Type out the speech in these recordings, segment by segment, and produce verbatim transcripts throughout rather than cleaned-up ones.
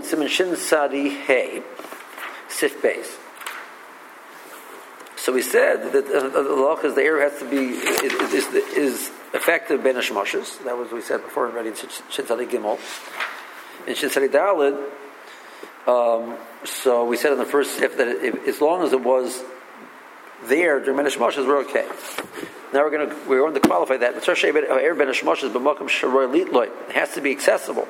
Siman Shin Sadi Hey, Sif Base. So we said that uh, the law is the Erev has to be is, is, is effective Ben Hashmoshes. That was what we said before already in Shin Sadi Gimel. In Shin Sadi Daled, um, so we said in the first Sif that if, as long as it was there during Ben Hashmoshes, we're okay. Now we're going to we're going to qualify that. It has to be accessible.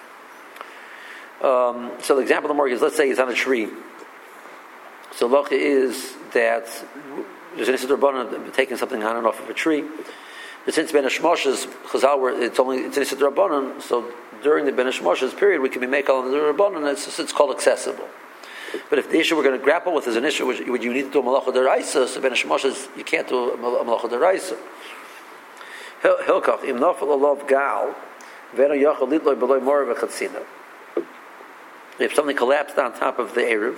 Um, so the example of the mortgage is, let's say it's on a tree. So locha is that there's an issur d'Rabbanan taking something on and off of a tree. But since Ben Hashmoshes, Chazal, it's only it's an issur d'Rabbanan, so during the Ben Hashmoshes period we can be make all the Rabbanan. It's it's called accessible. But if the issue we're going to grapple with is an issue which, which you need to do a malacha deraisa, so Ben Hashmoshes you can't do a malacha deraisa. Hilkach im nafel alav gal v'eno yachol litloy beloy mora v'chatzina. If something collapsed on top of the eruv,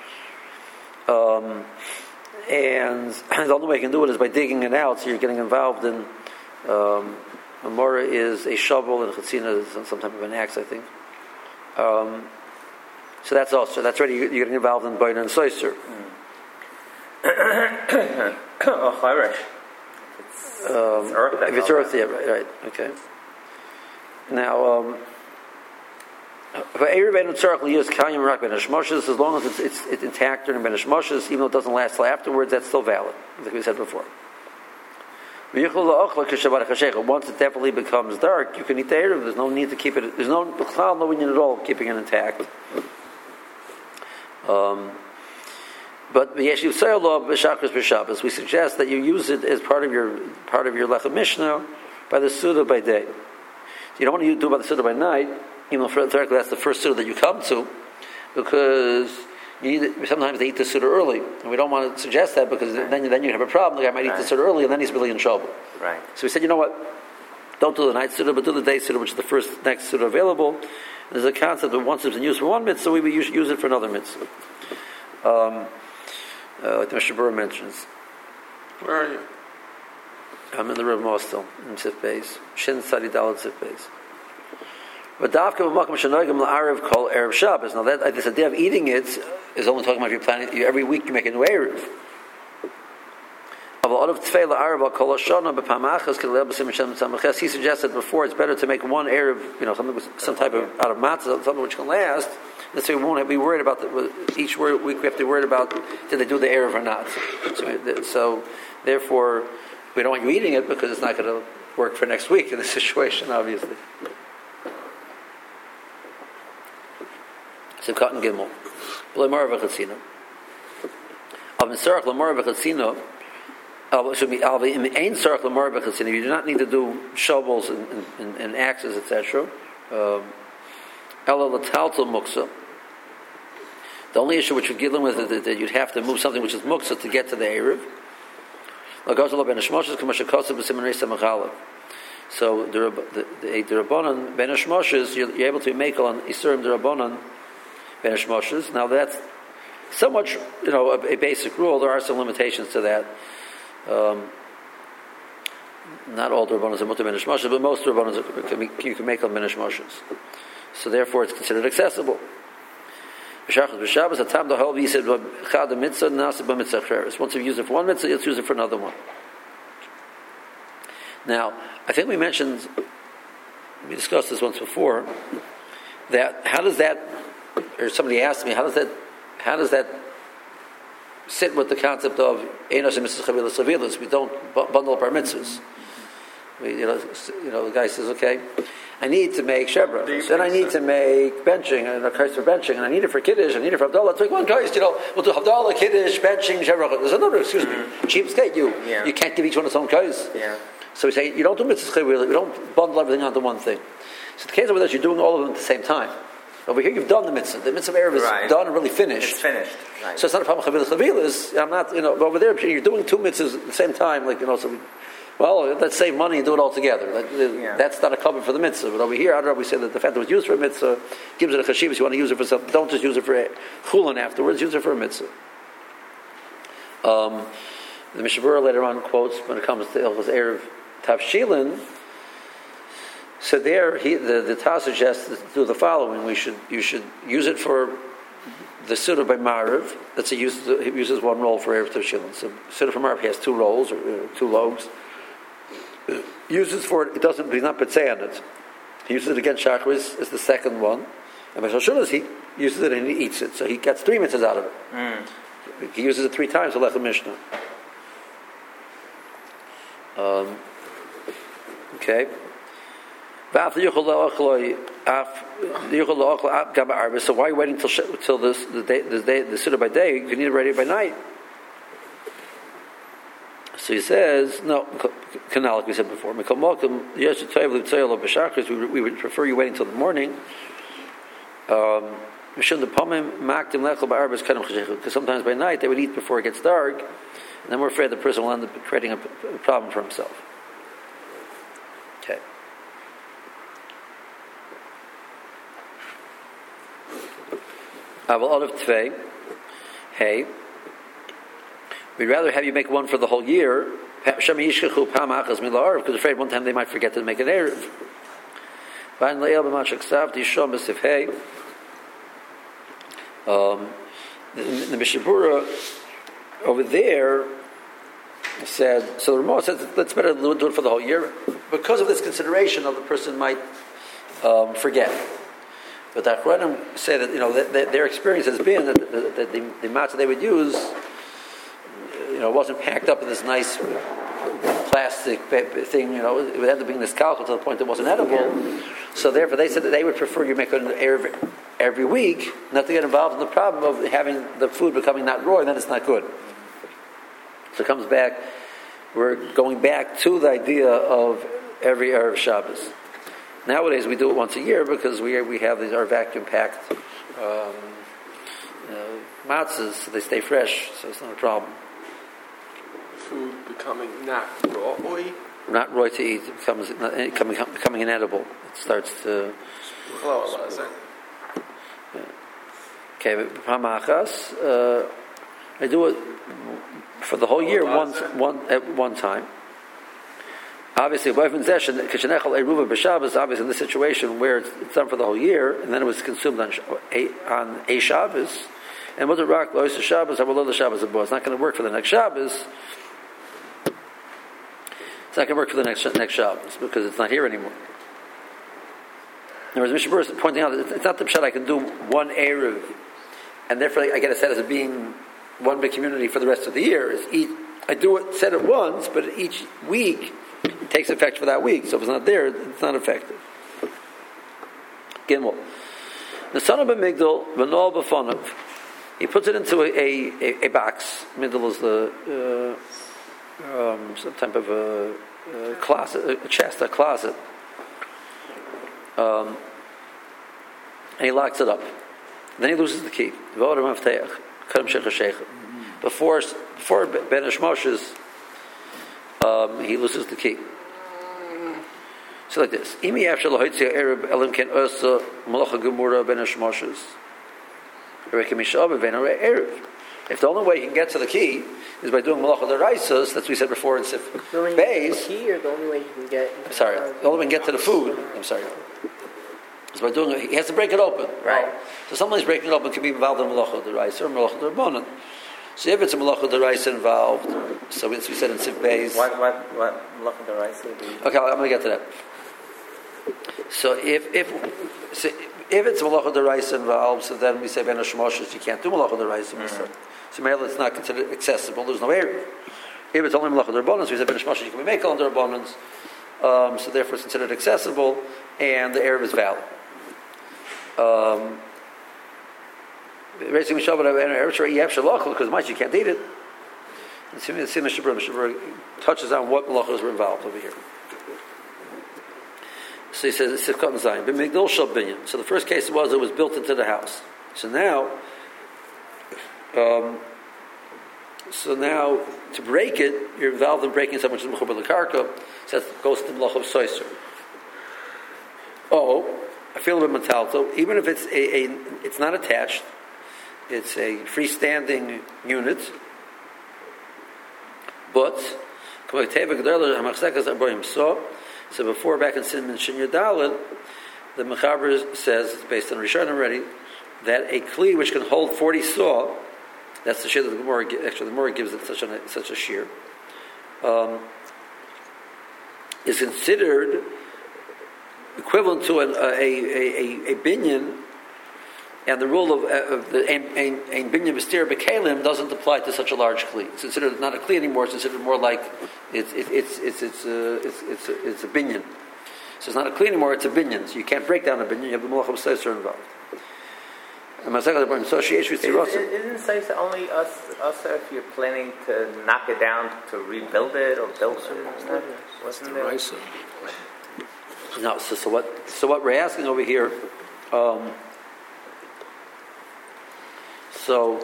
um, and the only way you can do it is by digging it out, so you're getting involved in um, a mora is a shovel and a chatzina is some type of an axe, I think. Um, So that's also that's already you're getting involved in Bain and Soiser. Oh, Chayresh. Um, if it's earth, yeah, right, right, okay. Now, um, for Erev and Tzarech use Kayim Rak Ben Hashmoshes, as long as it's, it's, it's intact during Ben Hashmoshes, even though it doesn't last till afterwards, that's still valid, like we said before. Once it definitely becomes dark, you can eat the Erev. There's no need to keep it. There's no no union at all keeping it intact. Um, but we suggest that you use it as part of your part of your lechem mishnah by the suda by day. You don't want to do it by the suda by night, even though theoretically that's the first suda that you come to, because you need, sometimes they eat the suda early, and we don't want to suggest that because right. then then you have a problem. The guy might eat right. the suda early, and then he's really in trouble. Right. So we said, you know what? Don't do the night suda, but do the day suda, which is the first next suda available. There's a concept that once it's been used for one mitzvah, we use, use it for another mitzvah. Um, uh, like the Mishnah Berurah mentions. Where are you? I'm in the Rav Mostel in Sif Beis. Shin Sadi Daled Sif Beis. But Davka B'Makom Shenoigim La'arev Kol Erev Shabbos. Now that this idea of eating it is only talking about if you're planning every week you make a new erev. He suggested before it's better to make one erev, you know, something with some type of out of matzah, something which can last. And so we won't have, be worried about the, each week. We have to be worried about did they do the erev or not. So, so therefore, we don't want you eating it because it's not going to work for next week in this situation, obviously. So cotton gimel, b'lemar v'chatzino. Av mitzarach lemar v'chatzino. Should be if you do not need to do shovels and, and, and axes, et cetera. Um, the only issue which you're dealing with is that you'd have to move something which is muksa to get to the erev. So the the Rabbanan ben Hashmoshes, you're able to make on Isurim the Rabbanan ben Hashmoshes. Now that's somewhat, you know, a, a basic rule. There are some limitations to that. Um, not all the Rabbanos are mutar ben Hashmoshes, but most Rabbanos you can make on ben Hashmoshes. So therefore, it's considered accessible. Once you've used it for one mitzvah, let's use it for another one. Now, I think we mentioned, we discussed this once before, that how does that, or somebody asked me, how does that, how does that sit with the concept of Einos and Mitzvahs Chavilas Chavilas? We don't bundle up our mitzvahs. We, you know, you know, the guy says, okay, I need to make Shebra, then I need to make benching, and a curse for benching, and I need it for Kiddush, I need it for Havdalah. It's like one curse, you know, we'll do Havdalah, Kiddush, benching, Shebra. There's another, excuse me, cheapskate, you, yeah. you can't give each one its own curse. Yeah. So we say, you don't do Mitzvahs Chavilas, we don't bundle everything onto one thing. So the case of that, you're doing all of them at the same time. Over here, you've done the mitzvah. The mitzvah Erev is right. done and really finished. It's finished. Right. So it's not a problem. Chavilas chavilas. I'm not, you know. But over there, you're doing two mitzvahs at the same time. Like you know, so we, well, let's save money and do it all together. Like, yeah. That's not a cover for the mitzvah. But over here, I don't know. We say that the fact that it was used for a mitzvah gives it a chashivas. You want to use it for something. Don't just use it for chulin afterwards. Use it for a mitzvah. Um, the Mishnah Berurah later on quotes when it comes to Ilchos Erev Tavshilin. So there, he, the the Taz suggests to do the following: we should you should use it for the Suda by Mariv. That's he uses he uses one roll for Erev Tavshilin. So Suda for Mariv, he has two rolls or uh, two loaves. He uses for it. It doesn't. He's not B'tzei on it. He uses it against Shachris as the second one, and by Shoshulas he uses it and he eats it. So he gets three mitzvahs out of it. Mm. He uses it three times. The Lech Mishnah. Um, okay. So why are you waiting till till this the day the day the Suda by day? You need it ready by night. So he says no. Canal, like we said before. We, we would prefer you waiting till the morning. Um, because sometimes by night they would eat before it gets dark, and then we're afraid the person will end up creating a, a problem for himself. Okay. Aval Olav Tvei, hey, we'd rather have you make one for the whole year, because we're afraid one time they might forget to make an Erev. Um, the, the Mishabura over there said, so the Ramah says, let's better do it for the whole year, because of this consideration of the person might um, forget. But the Achronim say that, you know, that, that their experience has been that, that, that the, the matzah they would use, you know, wasn't packed up in this nice plastic thing, you know, it would end up being this calcal to the point that it wasn't edible. So therefore they said that they would prefer you make an every, every week, not to get involved in the problem of having the food becoming not raw, and then it's not good. So it comes back, we're going back to the idea of every Erev Shabbos. Nowadays we do it once a year because we we have these our vacuum packed um, you know, matzahs, so they stay fresh, so it's not a problem. Food becoming not raw, not raw to eat, it becomes not, it becoming, becoming inedible. It starts to. Yeah. Okay, but Pamachas, uh, I do it for the whole year once, one at one time. Obviously, obviously in this situation where it's, it's done for the whole year, and then it was consumed on a, on a Shabbos, and was it rock lois Shabbos? The Shabbos it's not going to work for the next Shabbos. It's not going to work for the next next Shabbos because it's not here anymore. In other words, Mishabur is pointing out that it's not the pshat I can do one erev, and therefore I get a set as being one big community for the rest of the year. It's each, I do it said it once, but each week it takes effect for that week. So if it's not there, it's not effective. Gimel. The son of a migdal, v'nol b'fonav. He puts it into a, a, a box. Migdal is the uh, um, some type of a, a closet, a chest, a closet. Um, and he locks it up. Then he loses the key. Before before Ben Hashmoshes, um, he loses the key. So like this: Imi after lahoitzia Arab elim ken osa malacha gemura Ben Hashmoshes. If the only way he can get to the key is by doing malacha deraisas, that's what we said before in Sif Beis. The key, or the only way he can get? I'm sorry, the only way he can get to the food. I'm sorry. Is by doing it. He has to break it open. Right. So somebody's breaking it open can be involved in malacha deraisa or malacha derabanan. So if it's a malacha deraisa involved, so as we said in Sif Beis. What what what malacha deraisa? Okay, I'm going to get to that. So if if so if it's malacha deraisa involved, so then we say ben hashmoshes you can't do malacha deraisa. Mm-hmm. So maybe it's not considered accessible. There's no area. If it's only malacha derabanan, so we say ben hashmoshes you can make on derabanans. Um, so therefore it's considered accessible, and the erev is valid. Um, Raising Mishabbat because much you can't eat it. And see, see Mishabur touches on what malachos were involved over here. So he says it's Sifkat and Zion. B'migdol shel binyan. So the first case was it was built into the house. So now, um, so now to break it, you're involved in breaking something which is mechubar l'karka. So that goes to the malach of soiser. Oh, I feel a bit mentalto. Even if it's a, a, it's not attached, it's a freestanding unit. But So before, back in Sin Min Shin Yadalit, the Mechaber says, based on Rishon already, that a kli which can hold forty saw, that's the shear that the Gemara, actually the Gemara gives it such a, such a shear, um, is considered equivalent to an, a, a, a, a binyan, and the rule of, of the ein binyan b'stir b'kelim doesn't apply to such a large kli. It's considered not a kli anymore. It's considered more like it's it, it's it's it's uh, it's it's a, it's a binyan. So it's not a kli anymore. It's a binyan. So you can't break down a binyan. You have the malach of seisur involved. And my second point, association with Isn't isn't seisur only us us if you're planning to knock it down to rebuild it or build it? Wasn't there? No. So, so what? So what we're asking over here. Um, So,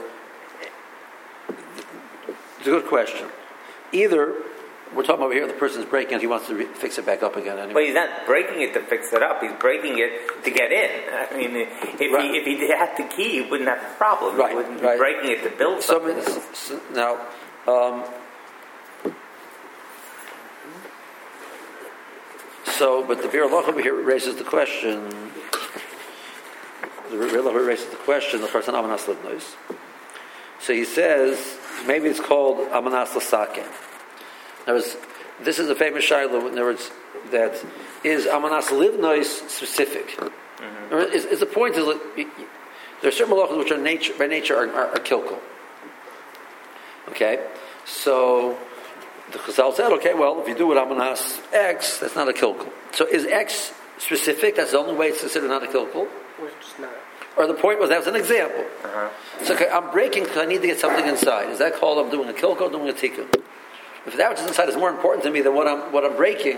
it's a good question. Either, we're talking over here, the person's breaking it, he wants to re- fix it back up again anyway. But he's not breaking it to fix it up, he's breaking it to get in. I mean, if right. he if he had the key, he wouldn't have a problem. Right, He wouldn't right. be breaking it to build so, something. so, now, um, so, but the Bir Allah over here raises the question, the Bir Allah raises the question, the person Amanas Livnois. So he says, maybe it's called Amanas Lasake. In other words, this is a famous shayla, in other words, that is Amanas Livnois specific. Mm-hmm. Is, is the point is that there are certain malachos which are nature, by nature are, are, are kilkul. Okay? So the Chazal said, okay, well, if you do it Amanas X, that's not a kilkul. So is X specific? That's the only way it's considered not a kilkul? Or just not. Or the point was, that was an example. Uh-huh. So okay, I'm breaking because I need to get something inside. Is that called I'm doing a kilkul or doing a tikkun? If that which is inside is more important to me than what I'm what I'm breaking,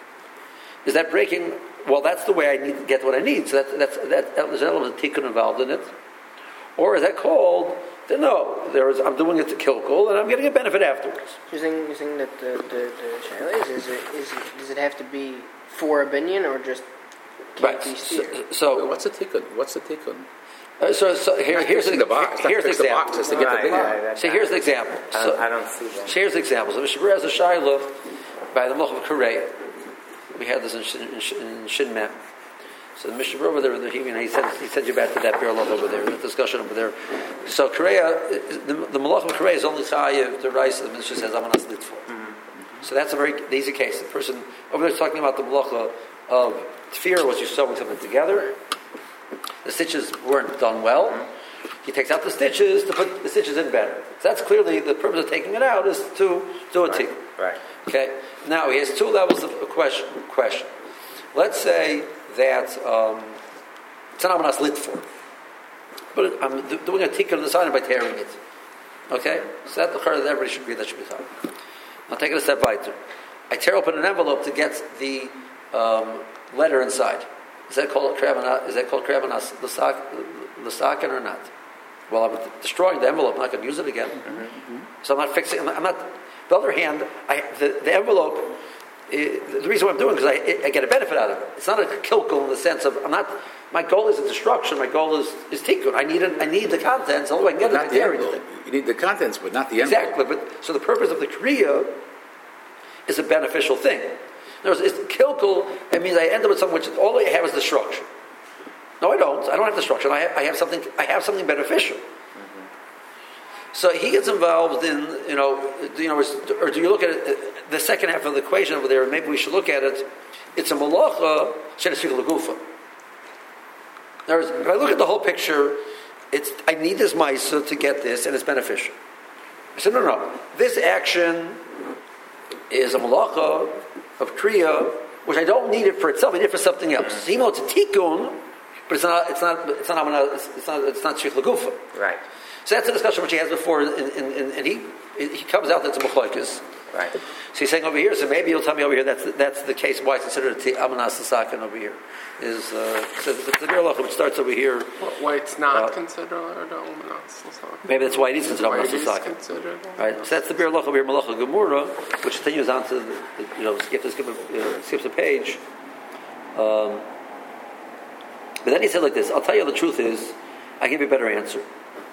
is that breaking? Well, that's the way I need to get what I need. So that that's that there's an element of tikkun involved in it. Or is that called? No, there is. I'm doing it to kilkul, and I'm getting a benefit afterwards. You're saying, you're saying that the the, the shayla is is it, is it does it have to be for a binyan or just can't Right. be So, steer? so What's a tikkun? What's a tikkun? Uh, so, so here, Not here's fixing an, the box. Not here's an fix the example. box, just to get Right, the binyan. right, that's So here's an example. I So, don't, I don't see that. so here's an example. So Mishabur has a shayla by the Melech of Korea. We had this in Shin, in Shin, in Shin Mem. So the Mishabur over there, he, you know, he said he sent you back to that parallel over there, the discussion over there. So Korea, the, the Melech of Korea is only chayiv the rice. The Mishnah says Amanas Litfor. So that's a very easy case. The person over there is talking about the Melech of Tfir, was you sewing something together. The stitches weren't done well. He takes out the stitches to put the stitches in better. So that's clearly the purpose of taking it out is to do a Right. tikkun. Right. Okay. Now he has two levels of question. Question. Let's say that um, it's an amanas litfor, but I'm do- doing a tikkun on the side by tearing it. Okay. So that the that everybody should be that should be fine. I'll take it a step weiter. I tear open an envelope to get the um, letter inside. Is that called kravanas? Is that called kravanas l'saken or not? Well, I'm destroying the envelope. I'm not going to use it again. Mm-hmm. So I'm not fixing. I'm not. I'm not on the other hand, I, the, the envelope. eh, the reason why I'm doing it is because I, I get a benefit out of it. It's not a kilkul in the sense of I'm not. My goal isn't destruction. My goal is is tikkun. I need it. I need the contents. Although I can get Not it. the envelope. You need the contents, but not the envelope. Exactly. But so the purpose of the kriya is a beneficial thing. In other words, it's kilkul. It means I end up with something which all I have is destruction. No, I don't. I don't have destruction. I have, I have something. I have something beneficial. Mm-hmm. So he gets involved in, you know, you know, or do you look at it, the second half of the equation over there? Maybe we should look at it. It's a malacha shenesikul lagufa. In other words, if I look at the whole picture, it's I need this ma'isa to get this, and it's beneficial. I said, no, no, no. This action is a malacha of kriya, which I don't need it for itself. I need it for something else. So even though it's a tikkun, but it's not. It's not. It's not. It's not. It's not shich lagufa. Right. So that's a discussion which he has before, and, and, and, and he he comes out that's a machlokes. Right. So he's saying over here. So maybe you'll tell me over here that's that's the case why it's considered a amanas sakin over here. Is uh, so the, the Gerlach which starts over here. Why it's not Uh, considered a Omenas? Maybe that's why it is considered Why amanas it is sakin. considered Right. So that's the Bir Loch over here, Malacha Gemura, which continues on to the, you know skip skip uh, skips a page. Um, but then he said like this. I'll tell you the truth is, I give you a better answer.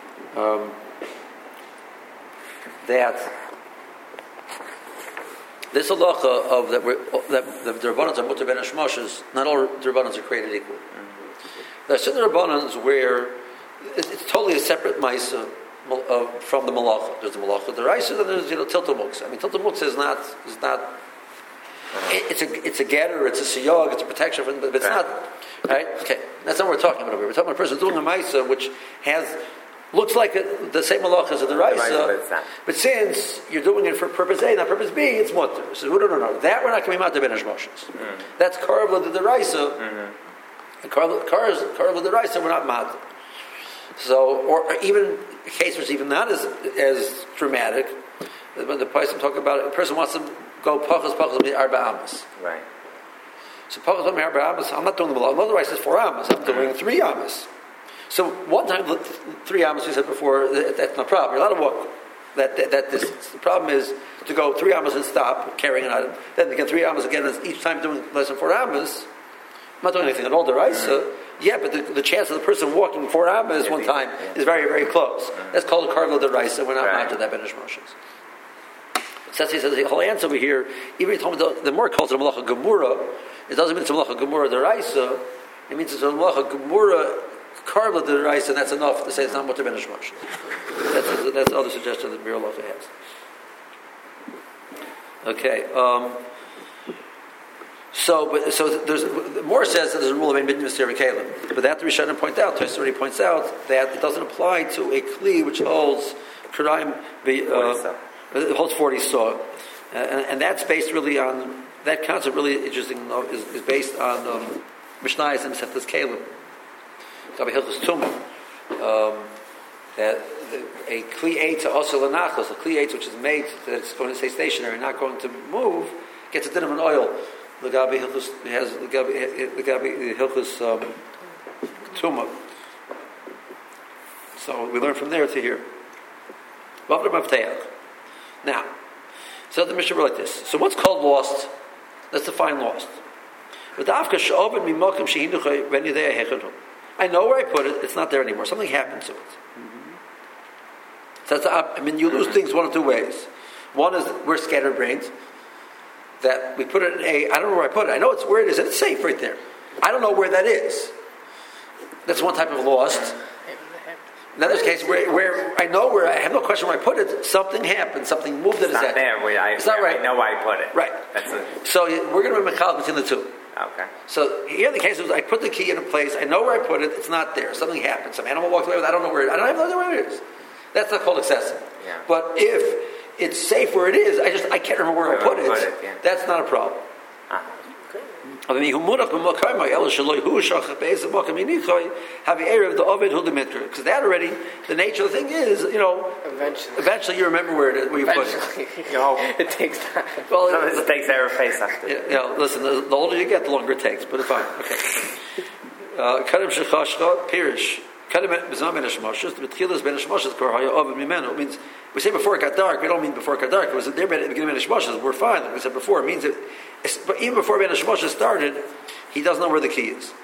Um, that This halacha of that, we're, that the Rabbanans are mutter ben hashmoshes, not all Rabbanans are created equal. Mm-hmm. There are certain Rabbanans where it's, it's totally a separate ma'isa uh, from the malacha. There's the malacha deraisa, then there's you know tiltul muksa. I mean tiltul muksa is not is not. It, it's a it's a getter, it's a siyog, it's a protection, from, but it's not right. Okay, that's not what we're talking about over here. We're talking about a person doing a ma'isa which has. Looks like a, the same malach as a deraisa, but since you're doing it for purpose A, not purpose B, it's mutter. So no, no, no, that we're not going to be matter ben hashmoshes. Mm. That's karv the deraisa, mm-hmm. and karv the deraisa we're not matter. So, or, or even a case which is even not as as dramatic. When the person talk about it, a person wants to go pachas pachas arba amas. Right. So pachas pachas arba amas. I'm not doing the malach. The deraisa is four amas. I'm doing three amas. So one time, three amas, we said before, that's no problem. You're allowed to walk that, that, that distance. The problem is to go three amas and stop carrying an item. Then again, three amas again, each time doing less than four amas. I'm not doing anything at all, deraisa. Mm-hmm. Yeah, but the, the chance of the person walking four amas one time yeah. is very, very close. Mm-hmm. That's called a karvla deraisa. We're not right. to that ben hashmoshes. So he says the whole answer over here, even if you told me the, the more calls it a malacha gemura, it doesn't mean it's a malacha gemura deraisa. It means it's a malacha gemura karvla deraisa, and that's enough to say it's not mutter ben hashmoshes. That's that's the other suggestion that Mir Halacha has. Okay. Um, so, but so there's more says that there's a rule of ein bidin v'stir v'kelim, but that the Rishonim point out. Tosfos already points out that it doesn't apply to a kli which holds karaim, uh, it holds forty saw, uh, and, and that's based really on that concept. Really interesting is, is based on um, Mishnayos and Mesechtas Kelim. Hilchos Tumah, um, that the, a kli eitz also lanachos, a kli eitz which is made that it's going to stay stationary, not going to move, gets a din of an oil. L'gabi hilchos has l'gabi hilchos um, Tumah. So we learn from there to here. Now, so the Mishnah wrote like this. So what's called lost? Let's define lost. I know where I put it. It's not there anymore. Something happened to it. Mm-hmm. So that's, I mean, you lose things one of two ways. One is we're scatterbrained. That we put it in a. I don't know where I put it. I know it's where it is, and it's safe right there. I don't know where that is. That's one type of lost. Another case where, where I know where I have no question where I put it. Something happened. Something moved. It's not not there. Where I, it's not right. I know where I put it. Right. That's a, so we're going to be mechal between the two. Okay. So here the case is I put the key in a place. I know where I put it. It's not there. Something happened. Some animal walked away with it. I don't know where it is. I don't have no idea where it is. That's not called excessive. Yeah. But if it's safe where it is, I just I can't remember where, where I put it. Put it yeah. That's not a problem. Ah. Because that already, the nature of the thing is, you know, eventually, eventually you remember where it is, where you eventually. put it. You know, it takes time. Well, so it, it takes every face after. You know, listen, the, the older you get, the longer it takes. But it's fine. Okay. Kadim shechashcha pirish. Kadim b'zman ben hashmoshes. The b'tchilas ben hashmoshes kor haya ovid mimenu. It means we say before it got dark. We don't mean before it got dark. It was there at the beginning of ben hashmoshes. We're fine. Like we said before, it means that. But even before ben hashmoshes started, he doesn't know where the key is.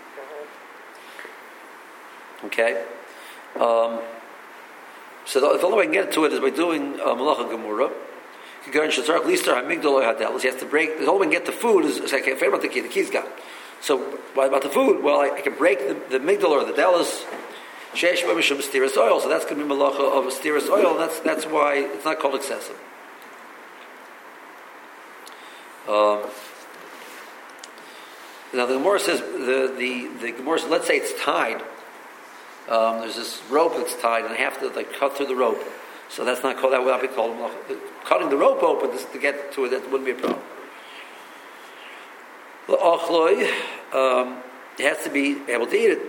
Okay. Um, so the, the only way I can get to it is by doing uh, malacha gemura. He has to break. The only way I can get the food is, is I can't forget about the key. The key's gone. So what about the food? Well, I, I can break the, the migdal or the dallas. Sheish b'mishum steerus oil. So that's going to be malacha of a steerus oil. And that's that's why it's not called excessive. Um, now the Gemara says the the the Gemara says, let's say it's tied. Um, there's this rope that's tied, and I have to like cut through the rope. So that's not called. That would not be called malacha. Cutting the rope open to get to it, that wouldn't be a problem. Um, it has to be able to eat it.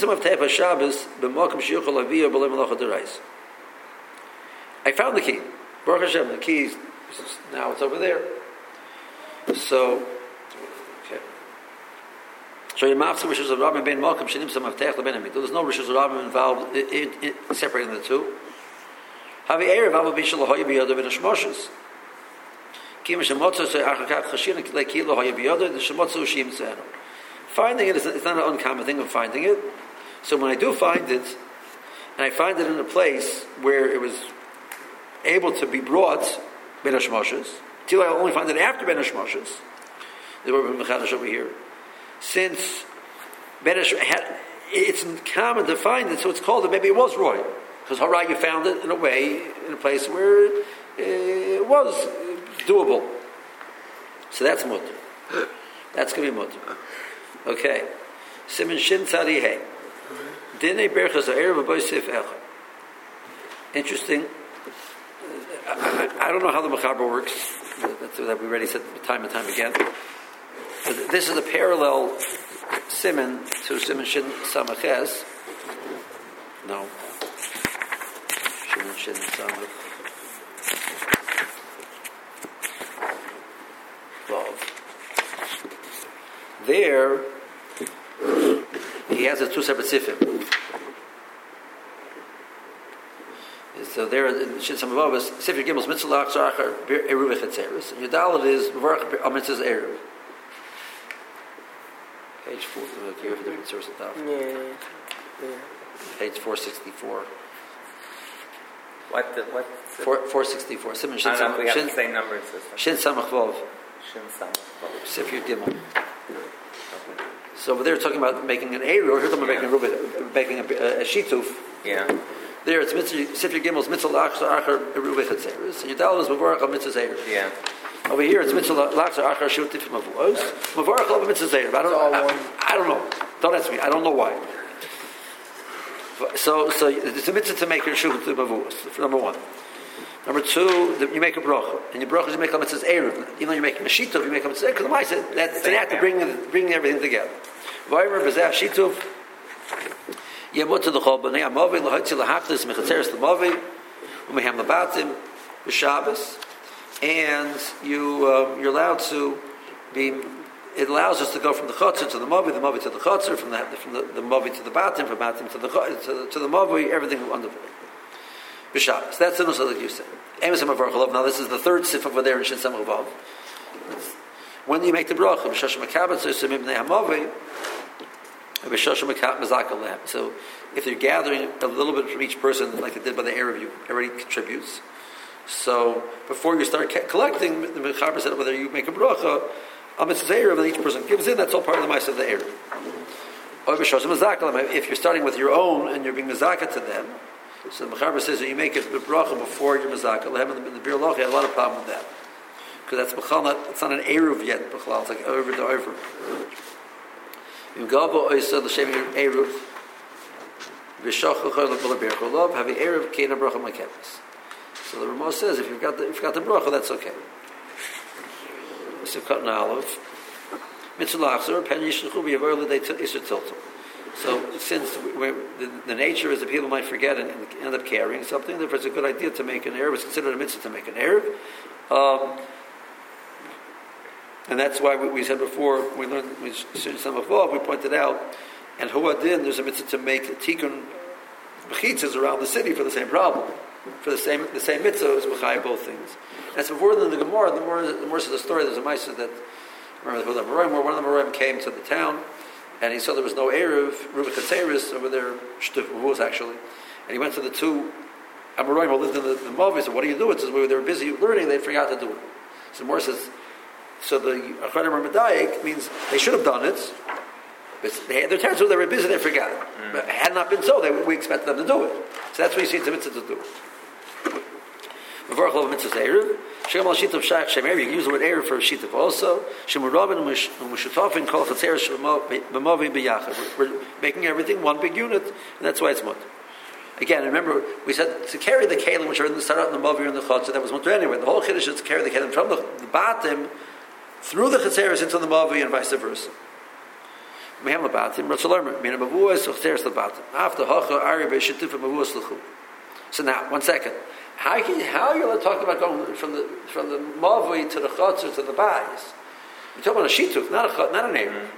I found the key. Baruch Hashem, the key is now it's over there. So, okay. So your mafsa rishus of Rabbim ben Malkum shenim some maftech lebenim. There's no rishus of Rabbim involved in, in, in separating the two. Havi erev ava bishul hoya biyada ben hashmoshes. Kim shemotzo say achakach chashin lekilo hoya biyada the shemotzo shim tzenu. Finding it is it's not an uncommon thing of finding it. So when I do find it, and I find it in a place where it was able to be brought ben hashmoshes, Till I only find it after Ben Hashmoshes. They were Mechadash over here. Since Ben Hash had, it's common to find it, so it's called it. Maybe it was Roy, because Harai you found it in a way, in a place where it was doable. So that's mutter. That's going to be mutter. Okay. Siman Shin Tzadi Hey. Dinei Berchas Ha'erev B'Boisif Echad. Interesting. I, I, I don't know how the Mechaber works. That's that we already said time and time again. But this is a parallel siman to Siman Shin Samaches. No. Siman Shin Samach. There, he has a two separate sifim. So there, in Shin Samavavas, Sifir Gimels Mitzvah Achar Eruv Echetzeres, and Yudalit is Mevarach Amitzvah's Eruv. Page four. Look here for the different source of Taf. Yeah. Yeah. Page four sixty four. What? The, what? Four four sixty four. Siman Shin I don't know if we have Shin the same number in system. Shin Samach Vav. Shin Samach. Sifir Gimel. So over there, talking about making an Eruv. Here, talking about making a making a, a, a shituf. Yeah. There, it's mitzvah. Sifir Gimel's mitzvah lachzar achar eruv echetzeres. And Yudal is mevarach al mitzvah zeir. Yeah. Over here, it's mitzvah lachzar achar shutif mavos. Mevarach al mitzvah zeir. I don't know. I, I don't know. Don't ask me. I don't know why. So, so it's a mitzvah to make a shutif mavos. Number one. Number two, you make a bracha, and your bracha is you make a mitzvah eruv. Even though you're making a shituf, you make a mitzvah because the ma'aseh that's an act of bringing bringing everything together. Vaymer b'zeh shituf. Yemot to the chol b'nei amavi l'hoitzi l'hachlis mechatzeres l'mavi u'meham l'batim b'Shabbos, and you um, you're allowed to be. It allows us to go from the chotzer to the mavi, the mavi to the chotzer, from the from the, the mavi to the batim, from batim to the to the, to the mavi, everything under b'Shabbos. That's the nusach that you say. Emes hamavar chalav. Now this is the third sif over there in Shin Samach Vav. When you make the bracha, b'shashim mekabat tzimim b'nei hamavi. So if you're gathering a little bit from each person, like it did by the Erev, you already contributes. So before you start collecting, the Mechaber said whether you make a bracha, a mitzvah Erev, and each person gives in, that's all part of the mitzvah of the Erev. If you're starting with your own and you're being mezaka to them, so the Mechaber says that you make it the bracha before you're mezaka. In the Bir Loch, had a lot of problem with that. Because that's b'chal not, it's not an Erev yet, b'chal, it's like over to over. So the Ramah says if you've got the if you've got the bracha, that's okay. So cut an olive. So since we're, the, the nature is that people might forget and, and end up carrying something, therefore it's a good idea to make an Erev. It's considered a mitzvah to make an Erev. Um, And that's why we, we said before, we learned, we studied some above, we pointed out, and Huadin, there's a mitzvah to make tikkun mechitzas around the city for the same problem. For the same the same mitzvah is mechayah both things. And that's before than the Gemara, the more the more of the story, there's a mitzvah that, remember the Moraim, where one of the Moraim came to the town, and he saw there was no Erev, Ruben Chatzeris, over there, Shtuf Mavuz actually, and he went to the two Amoraim who lived in the, the Mavi, he said, what do you do? It says, well, they were busy learning, they forgot to do it. So the Moraim says, so the Achadim Ramadayik means they should have done it. But they had their time, so they were busy, they forgot it. Mm. But had not been so, they, we expected them to do it. So that's what you see it's a mitzvah to do. You can use the word Erev for Shituf also. We're making everything one big unit, and that's why it's mutter. Again, remember, we said to carry the kelim, which are in the start out in the Mavi and the Chotzer, that was mutter anyway. The whole Kiddush is to carry the kelim from the, the batim through the Chatzeres into the Mavi and vice versa. So now, one second. How can you, how are you talking about going from the from the Mavi to the Chotzer to the Bayis? You're talking about a shituf, not a not an Erev.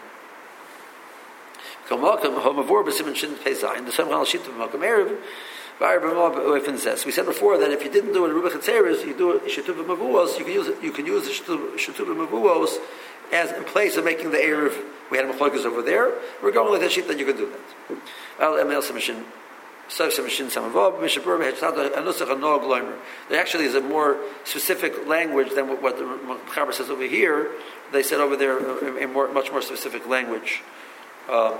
We said before that if you didn't do it in Ruba Chatzeres, you do it Shituf Mavuos, you can use it, you can use the Shituf Mavuos as in place of making the Erev. We had Machlokas over there. We're going with that sheet that you can do that. There actually is a more specific language than what, what the Chaber says over here. They said over there a more, much more specific language. Uh,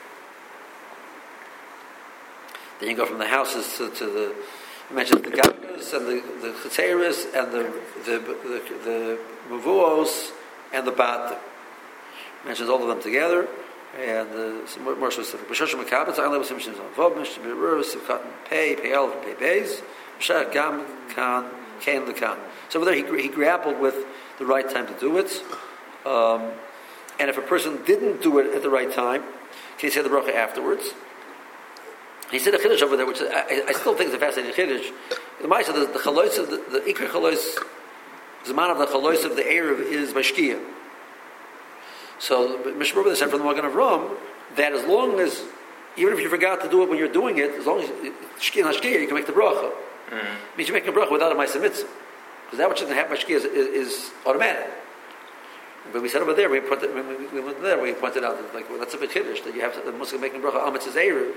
then you go from the houses to, to the, you mentioned the Gagas and the the Chetzeris and the the the, the Mavuos and the Bat. Mentions all of them together. And uh, some more, more specific. B'shosh Mekabetz, I level Simshins on Vov, Mish Berur, Sivkat Pei, Pei Elf, Pei Beis, B'shach Gam Kan, Kain Lekan. So over there he, he grappled with the right time to do it. Um, and if a person didn't do it at the right time, can he say the bracha afterwards? He said a chiddush over there, which I, I still think is a fascinating chiddush. The Ma'aseh, the, the chalois of the, the Ikra chalois, the man of the chalois of the Erev is Bashkia. So Mishmur said from the Magen Avram that as long as, even if you forgot to do it when you're doing it, as long as Shkia and Hashkia, you can make the bracha. Mm. Means you make a bracha without a Ma'aseh Mitzvah. Because that which doesn't have Hashkia is, is, is automatic. But we said over there, we put it, we went there, we pointed out that like well, that's a bit chiddush that you have to, the Muslim making bracha al mitzvahs erev,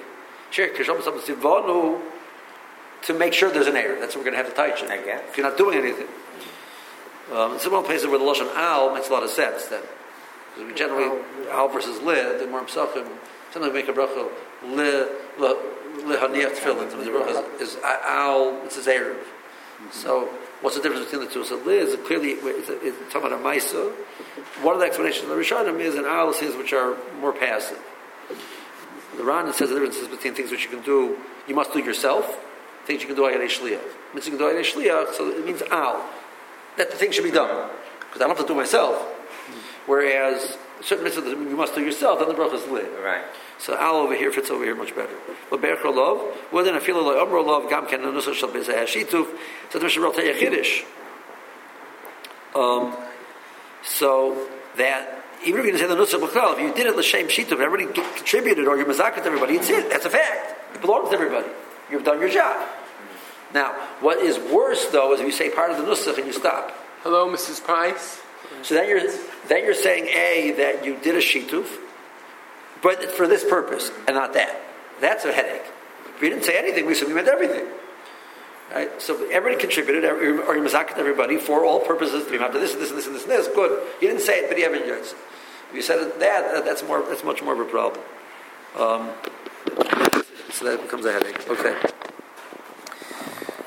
to make sure there's an error. That's what we're going to have to teach it. If you're not doing anything. Um, it's one place where the lashon al makes a lot of sense. That because we generally al versus li, the more psachim. Sometimes we make a bracha li li li haniach tefillin. Sometimes the bracha is, is al. It's his erev. So what's the difference between the two? So li is clearly it's, a, it's talking about a ma'isa. One of the explanations of the Rishonim is an al things which are more passive. The Ran says the difference is between things which you can do, you must do yourself, things you can do ayadei shliach. It means you can do ayadei shliach, so it means al. That the thing should be done. Because I don't have to do myself. Whereas certain mitzvahs you must do yourself, then the bracha is li. Right. So al over here fits over here much better. But berach lov, well then I feel like umro lov gam ken nusach shel bezeh hashituf. So the Mishnah tell you chiddush. Um, so that even if you didn't say the nusach b'klal, if you did it l'shem shituf, everybody contributed or you're mazaket to everybody, it's it. That's a fact. It belongs to everybody. You've done your job. Now, what is worse though is if you say part of the nusach and you stop. Hello, Missus Price. So then you're then you're saying a that you did a shituf, but for this purpose and not that. That's a headache. If you didn't say anything, we said we meant everything. Right? So everybody contributed, or you mazaket everybody for all purposes. We have to this, this, and this, and this, and this. Good. You didn't say it, but you have enjoyed it. If you said it, that, that's more. That's much more of a problem. Um, so that becomes a headache. Okay.